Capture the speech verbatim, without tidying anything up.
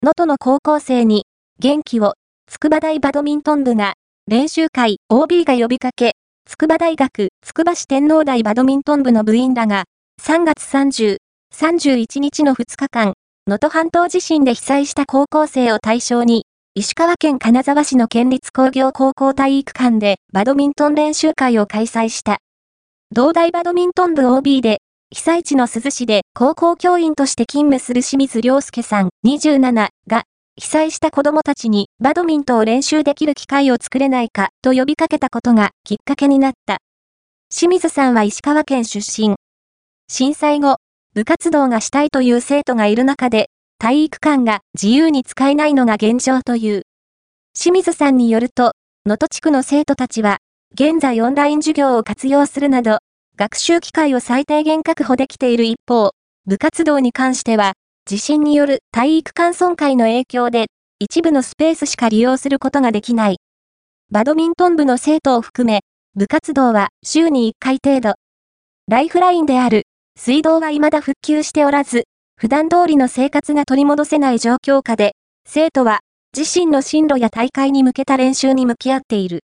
能登の高校生に元気を、筑波大バドミントン部が、練習会 オービー が呼びかけ、筑波大学つくば市天皇台バドミントン部の部員らが、さんがつさんじゅう、さんじゅういちにちのふつかかん、能登半島地震で被災した高校生を対象に、石川県金沢市の県立工業高校体育館でバドミントン練習会を開催した。同大バドミントン部 オービー で、被災地の珠洲市で高校教員として勤務する清水良介さんにじゅうななが、被災した子供たちにバドミントンを練習できる機会を作れないかと呼びかけたことがきっかけになった。清水さんは石川県出身。震災後、部活動がしたいという生徒がいる中で、体育館が自由に使えないのが現状という。清水さんによると、能登地区の生徒たちは、現在オンライン授業を活用するなど、学習機会を最低限確保できている一方、部活動に関しては、地震による体育館損壊の影響で、一部のスペースしか利用することができない。バドミントン部の生徒を含め、部活動は週にいっかい程度。ライフラインである水道は未だ復旧しておらず、普段通りの生活が取り戻せない状況下で、生徒は自身の進路や大会に向けた練習に向き合っている。